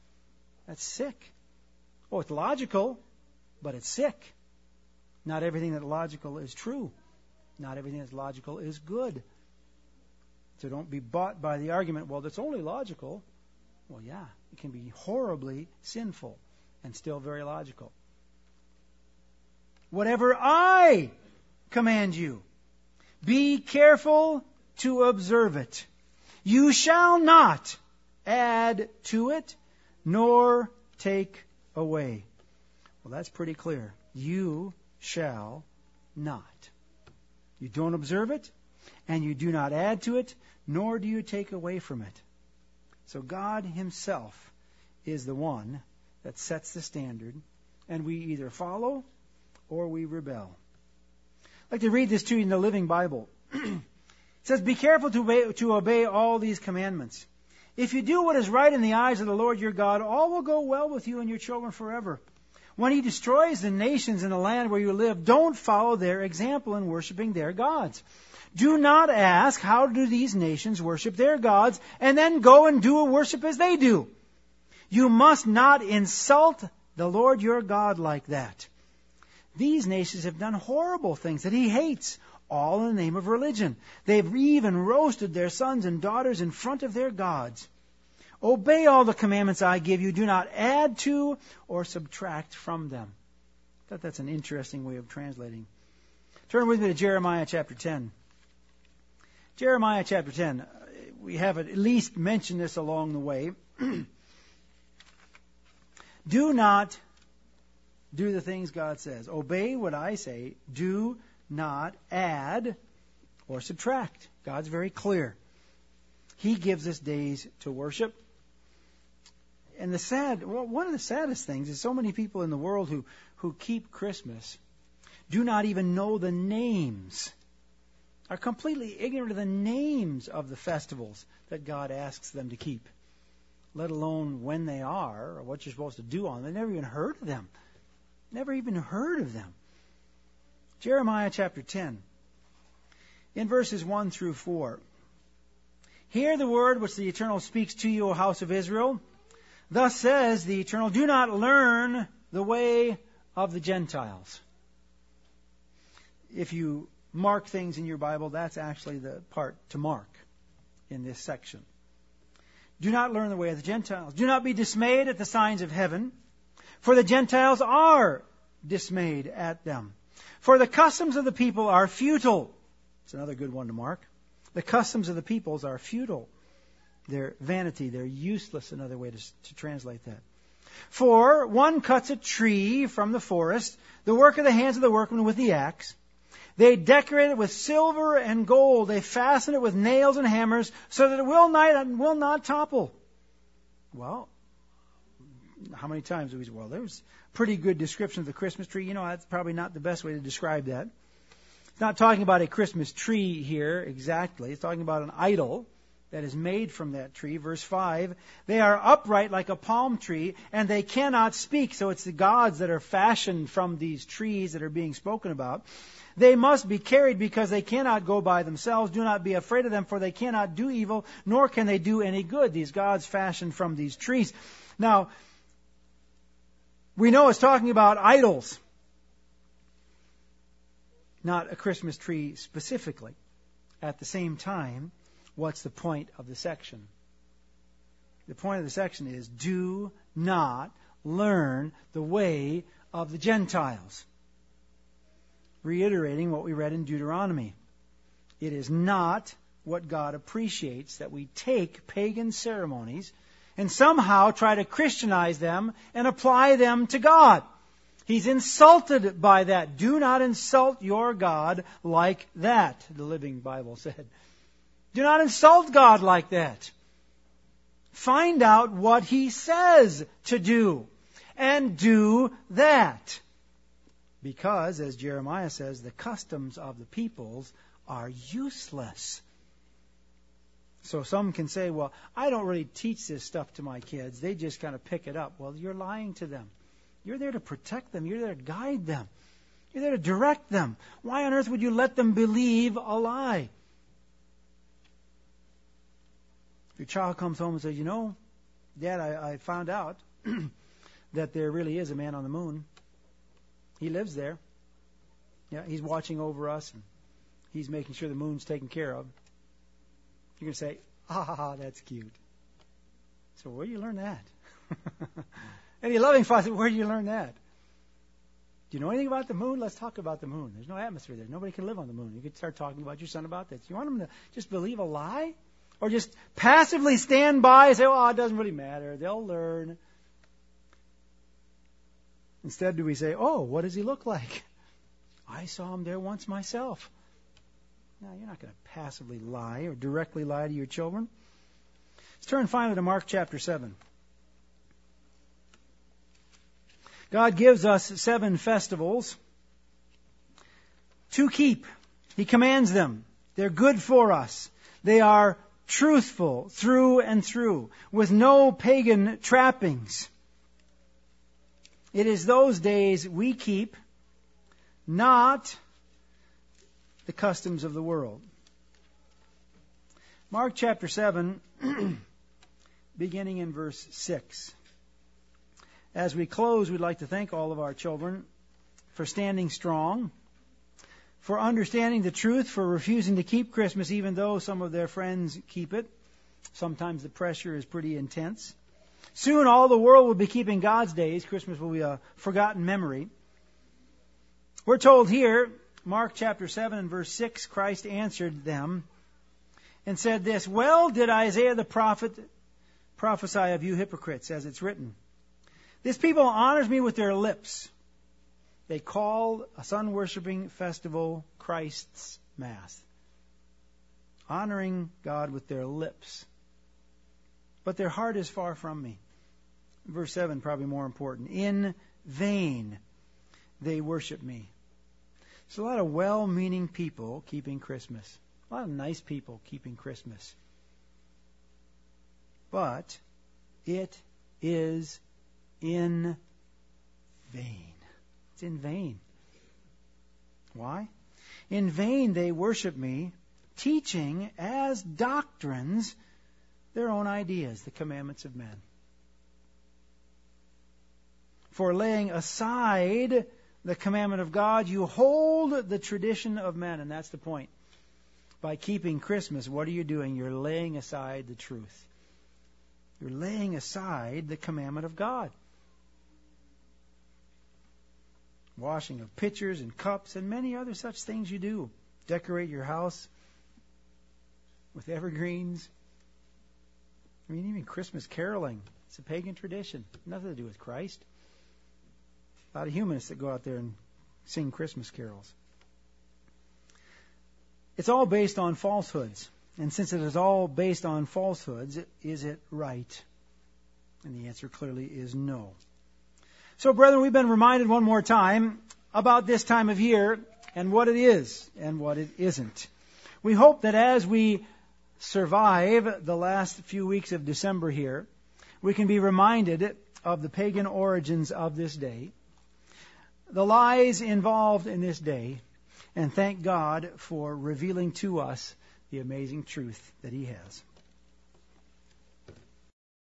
That's sick. Oh, it's logical, but it's sick. Not everything that's logical is true. Not everything that's logical is good. So don't be bought by the argument, well, that's only logical. Well, yeah, it can be horribly sinful and still very logical. Whatever I command you, be careful to observe it. You shall not add to it, nor take away. Well, that's pretty clear. You shall not. You don't observe it, and you do not add to it, nor do you take away from it. So God Himself is the one that sets the standard, and we either follow or we rebel. I'd like to read this to you in the Living Bible. It says, be careful to obey all these commandments. If you do what is right in the eyes of the Lord your God, all will go well with you and your children forever. When He destroys the nations in the land where you live, don't follow their example in worshiping their gods. Do not ask, how do these nations worship their gods, and then go and do a worship as they do. You must not insult the Lord your God like that. These nations have done horrible things that He hates, all in the name of religion. They've even roasted their sons and daughters in front of their gods. Obey all the commandments I give you. Do not add to or subtract from them. I thought that's an interesting way of translating. Turn with me to Jeremiah chapter 10. Jeremiah chapter 10. We have at least mentioned this along the way. Do not do the things God says. Obey what I say. Do not add or subtract. God's very clear. He gives us days to worship. And one of the saddest things is so many people in the world who keep Christmas do not even know the names, are completely ignorant of the names of the festivals that God asks them to keep, let alone when they are or what you're supposed to do on them. They've never even heard of them. Never even heard of them. Jeremiah chapter 10, in verses 1 through 4. Hear the word which the Eternal speaks to you, O house of Israel. Thus says the Eternal, do not learn the way of the Gentiles. If you mark things in your Bible, that's actually the part to mark in this section. Do not learn the way of the Gentiles. Do not be dismayed at the signs of heaven, for the Gentiles are dismayed at them. For the customs of the people are futile. It's another good one to mark. The customs of the peoples are futile. They're vanity. They're useless, another way to translate that. For one cuts a tree from the forest, the work of the hands of the workman with the axe. They decorate it with silver and gold. They fasten it with nails and hammers so that it will not topple. Well, how many times do we say, well, there's pretty good description of the Christmas tree. You know, that's probably not the best way to describe that. It's not talking about a Christmas tree here exactly. It's talking about an idol that is made from that tree. Verse 5, they are upright like a palm tree, and they cannot speak. So it's the gods that are fashioned from these trees that are being spoken about. They must be carried because they cannot go by themselves. Do not be afraid of them, for they cannot do evil, nor can they do any good. These gods fashioned from these trees. Now, we know it's talking about idols, not a Christmas tree specifically. At the same time, what's the point of the section? The point of the section is, do not learn the way of the Gentiles. Reiterating what we read in Deuteronomy. It is not what God appreciates that we take pagan ceremonies and somehow try to Christianize them and apply them to God. He's insulted by that. Do not insult your God like that, the Living Bible said. Do not insult God like that. Find out what He says to do and do that. Because, as Jeremiah says, the customs of the peoples are useless. So some can say, well, I don't really teach this stuff to my kids. They just kind of pick it up. Well, you're lying to them. You're there to protect them. You're there to guide them. You're there to direct them. Why on earth would you let them believe a lie? If your child comes home and says, you know, Dad, I found out that there really is a man on the moon. He lives there. Yeah, he's watching over us, and he's making sure the moon's taken care of. You're going to say, that's cute. So where do you learn that? Any loving father, where do you learn that? Do you know anything about the moon? Let's talk about the moon. There's no atmosphere there. Nobody can live on the moon. You could start talking about your son about this. You want him to just believe a lie? Or just passively stand by and say, it doesn't really matter. They'll learn. Instead, do we say, what does he look like? I saw him there once myself. No, you're not going to passively lie or directly lie to your children. Let's turn finally to Mark chapter 7. God gives us 7 festivals to keep. He commands them. They're good for us. They are truthful through and through, with no pagan trappings. It is those days we keep, not the customs of the world. Mark chapter 7, beginning in verse 6. As we close, we'd like to thank all of our children for standing strong, for understanding the truth, for refusing to keep Christmas even though some of their friends keep it. Sometimes the pressure is pretty intense. Soon all the world will be keeping God's days. Christmas will be a forgotten memory. We're told here, Mark chapter 7 and verse 6, Christ answered them and said this, "Well did Isaiah the prophet prophesy of you hypocrites, as it's written. This people honors me with their lips. They call a sun-worshipping festival Christ's Mass." Honoring God with their lips. But their heart is far from me. Verse 7, probably more important. In vain they worship me. There's a lot of well-meaning people keeping Christmas. A lot of nice people keeping Christmas. But it is in vain. It's in vain. Why? In vain they worship me, teaching as doctrines their own ideas, the commandments of men. For laying aside the commandment of God, you hold the tradition of men. And that's the point. By keeping Christmas, what are you doing? You're laying aside the truth. You're laying aside the commandment of God. Washing of pitchers and cups and many other such things you do. Decorate your house with evergreens. I mean, even Christmas caroling. It's a pagan tradition. Nothing to do with Christ. A lot of humanists that go out there and sing Christmas carols. It's all based on falsehoods. And since it is all based on falsehoods, is it right? And the answer clearly is no. So, brethren, we've been reminded one more time about this time of year and what it is and what it isn't. We hope that as we survive the last few weeks of December here, we can be reminded of the pagan origins of this day, the lies involved in this day, and thank God for revealing to us the amazing truth that He has.